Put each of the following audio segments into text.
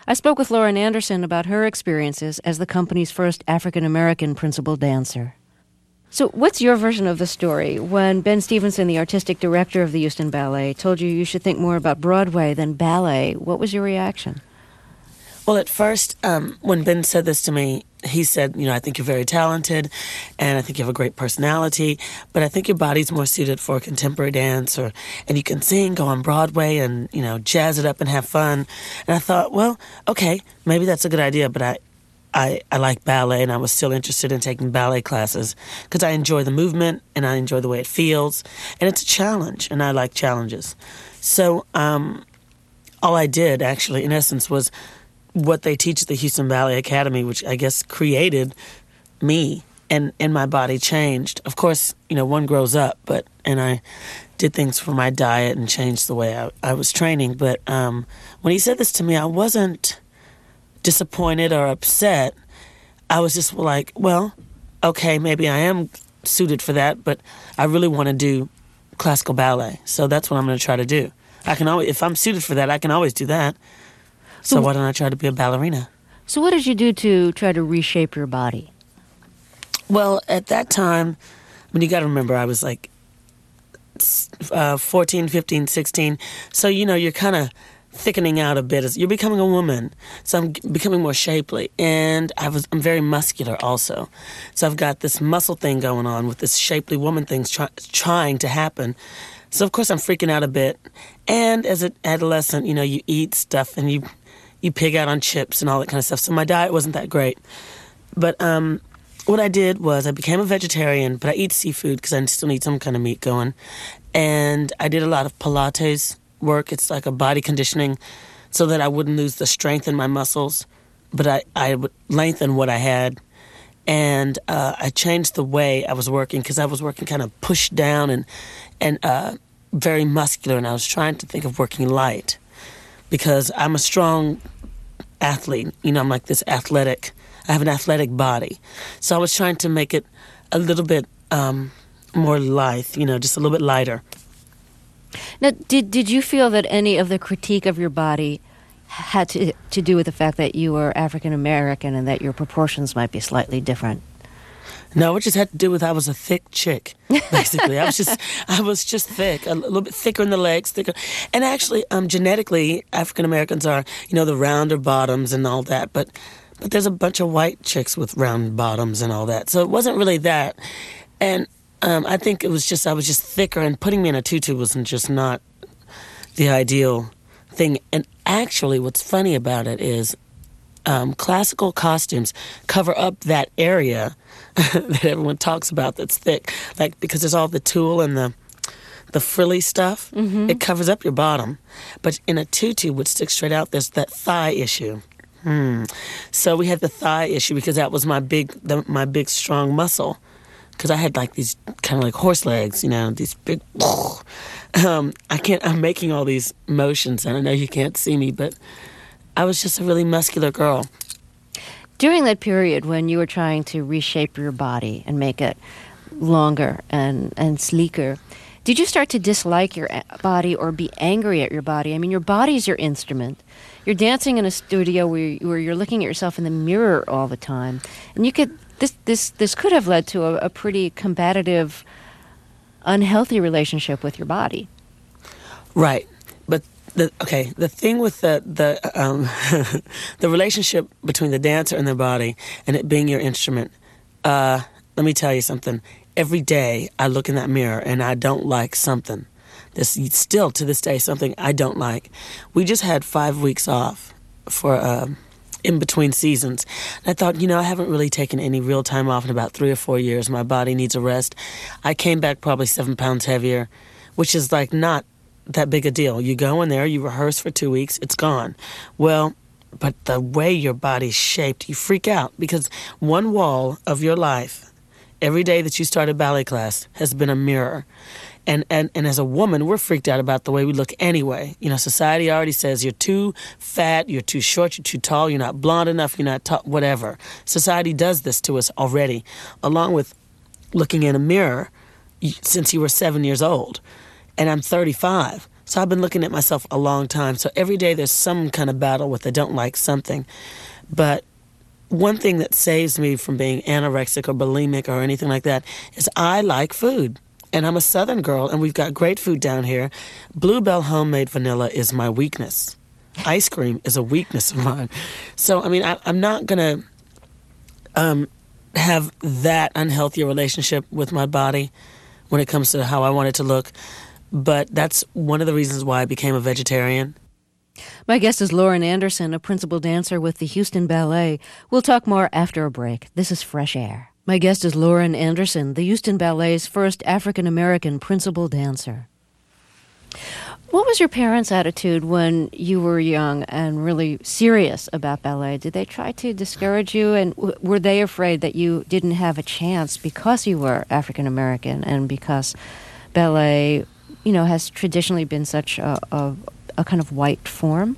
I spoke with Lauren Anderson about her experiences as the company's first African-American principal dancer. So what's your version of the story? When Ben Stevenson, the artistic director of the Houston Ballet, told you should think more about Broadway than ballet, what was your reaction? Well, at first, when Ben said this to me, he said, I think you're very talented, and I think you have a great personality, but I think your body's more suited for contemporary dance, and you can sing, go on Broadway, and, jazz it up and have fun. And I thought, well, okay, maybe that's a good idea, but I like ballet, and I was still interested in taking ballet classes because I enjoy the movement, and I enjoy the way it feels, and it's a challenge, and I like challenges. So all I did, actually, in essence, was what they teach at the Houston Ballet Academy, which I guess created me, and my body changed. Of course, one grows up, and I did things for my diet and changed the way I was training. But when he said this to me, I wasn't disappointed or upset. I was just like, well, okay, maybe I am suited for that, but I really want to do classical ballet. So that's what I'm going to try to do. I can always, if I'm suited for that, I can always do that. So why don't I try to be a ballerina? So what did you do to try to reshape your body? Well, at that time, you got to remember, I was like 14, 15, 16. So, you're kind of thickening out a bit as you're becoming a woman. So I'm becoming more shapely. And I'm very muscular also. So I've got this muscle thing going on with this shapely woman thing trying to happen. So, of course, I'm freaking out a bit. And as an adolescent, you eat stuff and you pig out on chips and all that kind of stuff. So my diet wasn't that great. But what I did was I became a vegetarian, but I eat seafood because I still need some kind of meat going. And I did a lot of Pilates work. It's like a body conditioning so that I wouldn't lose the strength in my muscles, but I would lengthen what I had. And I changed the way I was working because I was working kind of pushed down and very muscular, and I was trying to think of working light because I'm a strong athlete. I'm like this athletic. I have an athletic body. So I was trying to make it a little bit more lithe, just a little bit lighter. Now, did you feel that any of the critique of your body had to do with the fact that you were African American and that your proportions might be slightly different? No, it just had to do with I was a thick chick, basically. I was just thick, a little bit thicker in the legs, thicker. And actually, genetically, African Americans are, the rounder bottoms and all that. But there's a bunch of white chicks with round bottoms and all that. So it wasn't really that. And I think it was just I was just thicker, and putting me in a tutu was just not the ideal thing. And actually, what's funny about it is classical costumes cover up that area that everyone talks about that's thick, like because there's all the tulle and the frilly stuff. Mm-hmm. It covers up your bottom, but in a tutu, which sticks straight out, there's that thigh issue. So we had the thigh issue because that was my big strong muscle. Because I had like these kind of like horse legs, these big. I'm making all these motions, and I know you can't see me, but I was just a really muscular girl. During that period when you were trying to reshape your body and make it longer and sleeker, did you start to dislike your body or be angry at your body? I mean, your body's your instrument. You're dancing in a studio where you're looking at yourself in the mirror all the time, and you could. This could have led to a pretty combative, unhealthy relationship with your body. Right, but the thing with the the relationship between the dancer and their body and it being your instrument. Let me tell you something. Every day I look in that mirror and I don't like something. There's still to this day something I don't like. We just had 5 weeks off for in between seasons. And I thought, I haven't really taken any real time off in about 3 or 4 years. My body needs a rest. I came back probably 7 pounds heavier, which is like not that big a deal. You go in there, you rehearse for 2 weeks, it's gone. Well, but the way your body's shaped, you freak out because one wall of your life, every day that you started ballet class, has been a mirror. And as a woman, we're freaked out about the way we look anyway. Society already says you're too fat, you're too short, you're too tall, you're not blonde enough, you're not tall, whatever. Society does this to us already, along with looking in a mirror since you were 7 years old. And I'm 35. So I've been looking at myself a long time. So every day there's some kind of battle with I don't like something. But one thing that saves me from being anorexic or bulimic or anything like that is I like food. And I'm a Southern girl, and we've got great food down here. Bluebell homemade vanilla is my weakness. Ice cream is a weakness of mine. So, I mean, I'm not going to have that unhealthy relationship with my body when it comes to how I want it to look. But that's one of the reasons why I became a vegetarian. My guest is Lauren Anderson, a principal dancer with the Houston Ballet. We'll talk more after a break. This is Fresh Air. My guest is Lauren Anderson, the Houston Ballet's first African-American principal dancer. What was your parents' attitude when you were young and really serious about ballet? Did they try to discourage you, and were they afraid that you didn't have a chance because you were African-American and because ballet, has traditionally been such a kind of white form?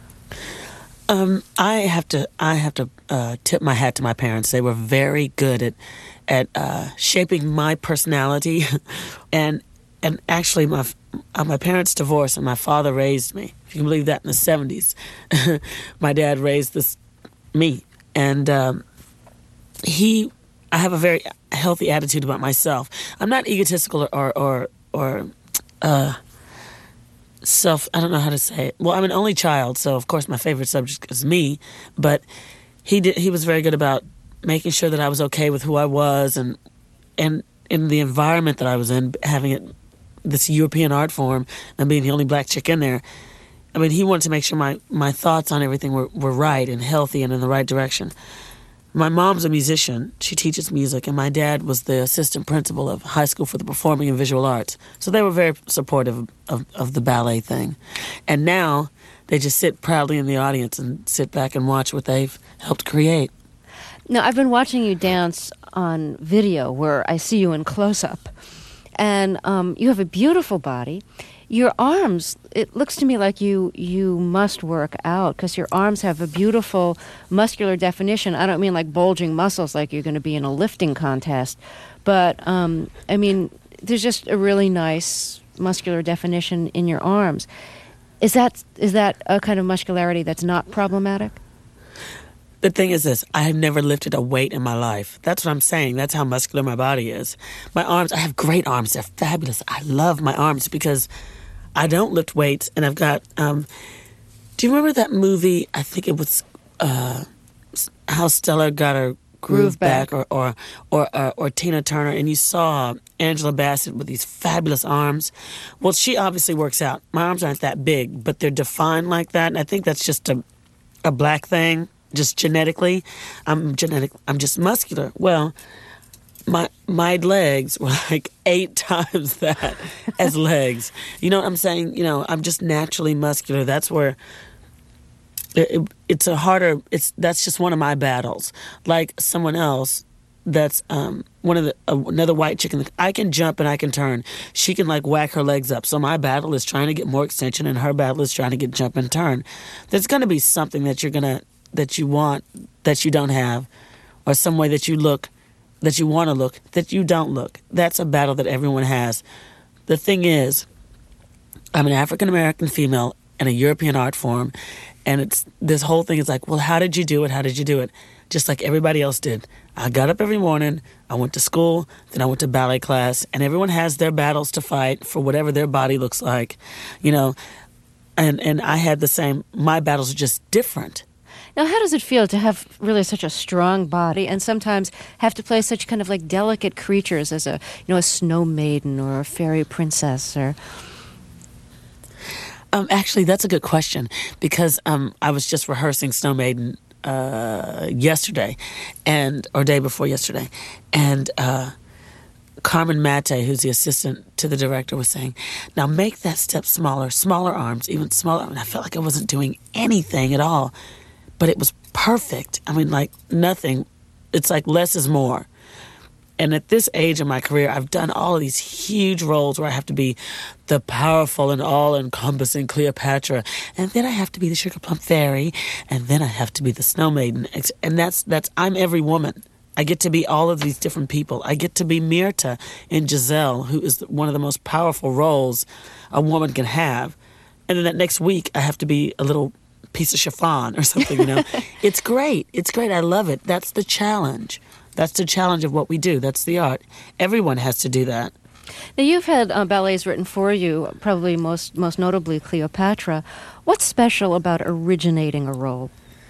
I have to tip my hat to my parents. They were very good at shaping my personality, and actually my parents divorced and my father raised me. If you can believe that, in the 70s, my dad raised me, and I have a very healthy attitude about myself. I'm not egotistical or I don't know how to say it. Well, I'm an only child, so of course my favorite subject is me. But he was very good about making sure that I was okay with who I was and in the environment that I was in, having this European art form and being the only black chick in there. I mean, he wanted to make sure my thoughts on everything were right and healthy and in the right direction. My mom's a musician. She teaches music, and my dad was the assistant principal of High School for the Performing and Visual Arts. So they were very supportive of the ballet thing. And now they just sit proudly in the audience and sit back and watch what they've helped create. Now, I've been watching you dance on video where I see you in close-up, and you have a beautiful body. Your arms, it looks to me like you must work out because your arms have a beautiful muscular definition. I don't mean like bulging muscles like you're going to be in a lifting contest, but I mean, there's just a really nice muscular definition in your arms. Is that a kind of muscularity that's not problematic? The thing is this, I have never lifted a weight in my life. That's what I'm saying. That's how muscular my body is. My arms, I have great arms. They're fabulous. I love my arms because I don't lift weights, and I've got. Do you remember that movie? I think it was How Stella Got Her Groove Back, or Tina Turner, and you saw Angela Bassett with these fabulous arms. Well, she obviously works out. My arms aren't that big, but they're defined like that, and I think that's just a black thing, just genetically. I'm just muscular. Well, my legs were like 8 times that as legs. You know what I'm saying? I'm just naturally muscular. That's where it's that's just one of my battles. Like someone else that's another white chicken. I can jump and I can turn. She can like whack her legs up. So my battle is trying to get more extension, and her battle is trying to get jump and turn. There's going to be something that you want that you don't have, or some way that you look that you want to look, that you don't look. That's a battle that everyone has. The thing is, I'm an African-American female in a European art form, and this whole thing is like, well, how did you do it? How did you do it? Just like everybody else did. I got up every morning, I went to school, then I went to ballet class, and everyone has their battles to fight for whatever their body looks like, and I had the same. My battles are just different. Now, how does it feel to have really such a strong body and sometimes have to play such kind of like delicate creatures as a snow maiden or a fairy princess or... Actually, that's a good question because I was just rehearsing Snow Maiden yesterday or day before yesterday, and Carmen Mate, who's the assistant to the director, was saying, now make that step smaller arms, even smaller. And I felt like I wasn't doing anything at all. But it was perfect. I mean, like nothing. It's like less is more. And at this age of my career, I've done all of these huge roles where I have to be the powerful and all-encompassing Cleopatra. And then I have to be the Sugar Plum Fairy. And then I have to be the Snow Maiden. And that's I'm every woman. I get to be all of these different people. I get to be Myrta in Giselle, who is one of the most powerful roles a woman can have. and then that next week I have to be a little piece of chiffon or something, It's great. It's great. I love it. That's the challenge. That's the challenge of what we do. That's the art. Everyone has to do that. Now, you've had ballets written for you, probably most notably Cleopatra. What's special about originating a role?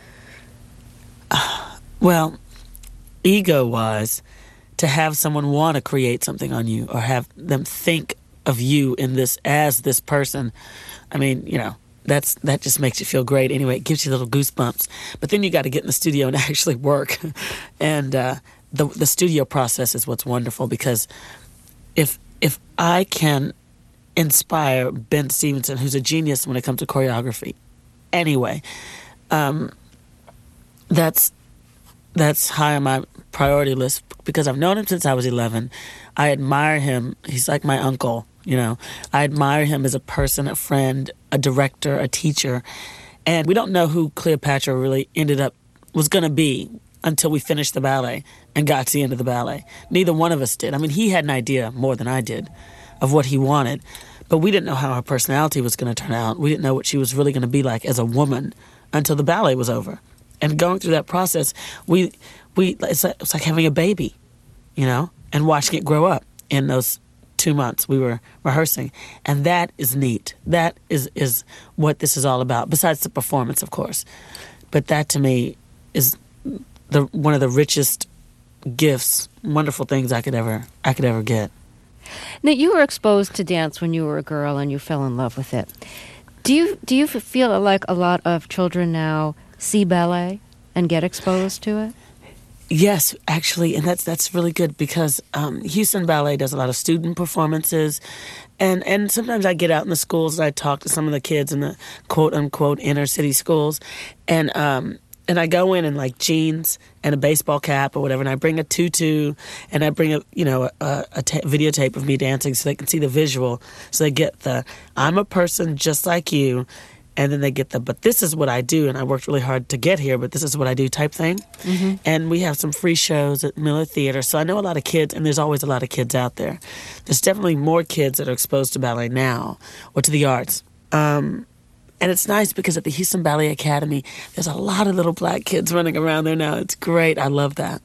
Well, ego-wise, to have someone want to create something on you or have them think of you in this as this person, I mean, that just makes you feel great. Anyway, it gives you little goosebumps. But then you got to get in the studio and actually work. And the studio process is what's wonderful, because if I can inspire Ben Stevenson, who's a genius when it comes to choreography, anyway, that's high on my priority list, because I've known him since I was 11. I admire him. He's like my uncle, I admire him as a person, a friend, a director, a teacher. And we don't know who Cleopatra really was going to be until we finished the ballet and got to the end of the ballet. Neither one of us did. I mean, he had an idea more than I did of what he wanted, but we didn't know how her personality was going to turn out. We didn't know what she was really going to be like as a woman until the ballet was over. And going through that process, it's like having a baby, and watching it grow up in those 2 months we were rehearsing. And that is neat. That is what this is all about, besides the performance, of course. But that, to me, is one of the richest gifts, wonderful things I could ever get. Now, you were exposed to dance when you were a girl and you fell in love with it. Do you feel like a lot of children now see ballet and get exposed to it? Yes, actually, and that's really good, because Houston Ballet does a lot of student performances, and sometimes I get out in the schools and I talk to some of the kids in the quote unquote inner city schools, and I go in like jeans and a baseball cap or whatever, and I bring a tutu and I bring a videotape of me dancing so they can see the visual, so they get the I'm a person just like you. And then they get but this is what I do, and I worked really hard to get here, but this is what I do type thing. Mm-hmm. And we have some free shows at Miller Theater, so I know a lot of kids, and there's always a lot of kids out there. There's definitely more kids that are exposed to ballet now, or to the arts. And it's nice, because at the Houston Ballet Academy, there's a lot of little black kids running around there now. It's great. I love that.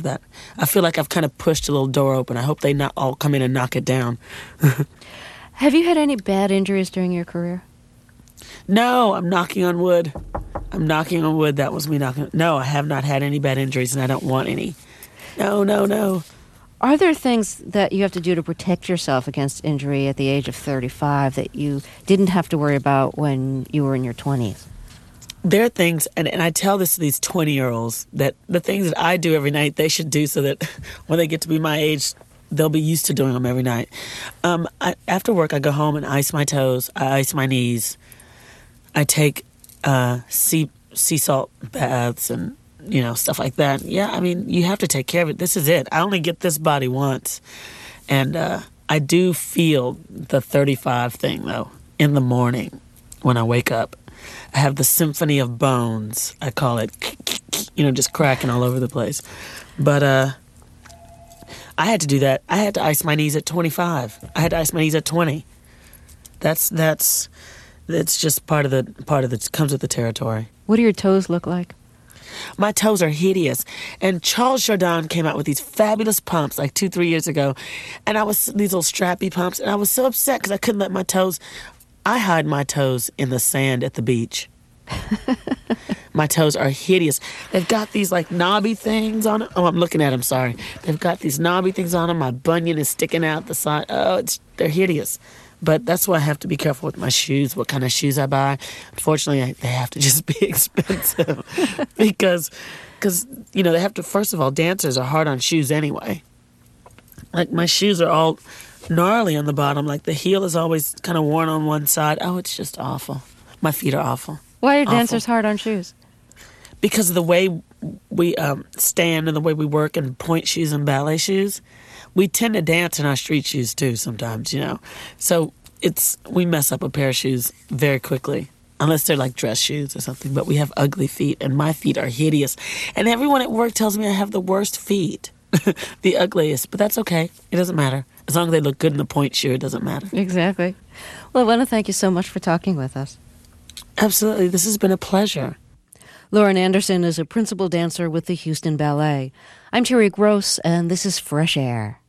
I feel like I've kind of pushed a little door open. I hope they not all come in and knock it down. Have you had any bad injuries during your career? No, I'm knocking on wood. That was me knocking. No, I have not had any bad injuries, and I don't want any. No. Are there things that you have to do to protect yourself against injury at the age of 35 that you didn't have to worry about when you were in your 20s? There are things, and I tell this to these 20-year-olds, that the things that I do every night, they should do, so that when they get to be my age, they'll be used to doing them every night. After work, I go home and ice my toes. I ice my knees. I take sea salt baths and, stuff like that. Yeah, I mean, you have to take care of it. This is it. I only get this body once. And I do feel the 35 thing, though, in the morning when I wake up. I have the symphony of bones, I call it, just cracking all over the place. But I had to do that. I had to ice my knees at 25. I had to ice my knees at 20. That's just part of the comes with the territory. What do your toes look like? My toes are hideous. And Charles Jourdan came out with these fabulous pumps like 2-3 years ago. And these little strappy pumps. And I was so upset because I couldn't let my toes. I hide my toes in the sand at the beach. My toes are hideous. They've got these like knobby things on them. Oh, I'm looking at them, sorry. They've got these knobby things on them. My bunion is sticking out the side. Oh, they're hideous. But that's why I have to be careful with my shoes, what kind of shoes I buy. Unfortunately, they have to just be expensive because they have to, first of all, dancers are hard on shoes anyway. Like my shoes are all gnarly on the bottom. Like the heel is always kind of worn on one side. Oh, it's just awful. My feet are awful. Why are dancers hard on shoes? Because of the way we stand and the way we work in point shoes and ballet shoes. We tend to dance in our street shoes too sometimes, So we mess up a pair of shoes very quickly, unless they're like dress shoes or something. But we have ugly feet, and my feet are hideous. And everyone at work tells me I have the worst feet, the ugliest. But that's okay. It doesn't matter. As long as they look good in the point shoe, it doesn't matter. Exactly. Well, I want to thank you so much for talking with us. Absolutely. This has been a pleasure. Lauren Anderson is a principal dancer with the Houston Ballet. I'm Terry Gross, and this is Fresh Air.